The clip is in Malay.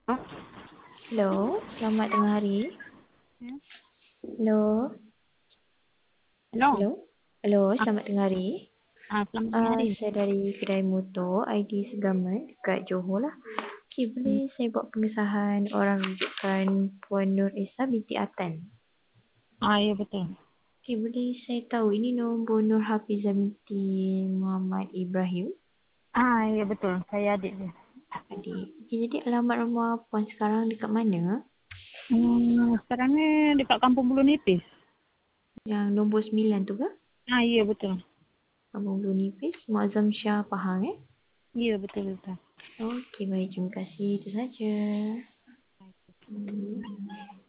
Hello, selamat tengah hari. Ya. Hello, Hello. hello, hello, Ah, selamat tengah hari. selamat pagi hari. Saya dari kedai motor ID Segamat dekat Johor lah. Okay, Hmm. boleh saya buat pengesahan orang rujukan Puan Nur Esa binti Atan. Ya betul. Okay, boleh saya tahu ini nombor Nur Hafizah binti Muhammad Ibrahim. Ya betul. Saya adik dia. Adik. Okay, jadi alamat rumah Puan sekarang dekat mana? Sekarang ni dekat Kampung Bulu Nipis. Yang nombor 9 tu ke? Ya betul. Kampung Bulu Nipis, Muazzam Shah Pahang Ya betul betul. Okey, baik. Terima kasih. Itu saja. Hmm.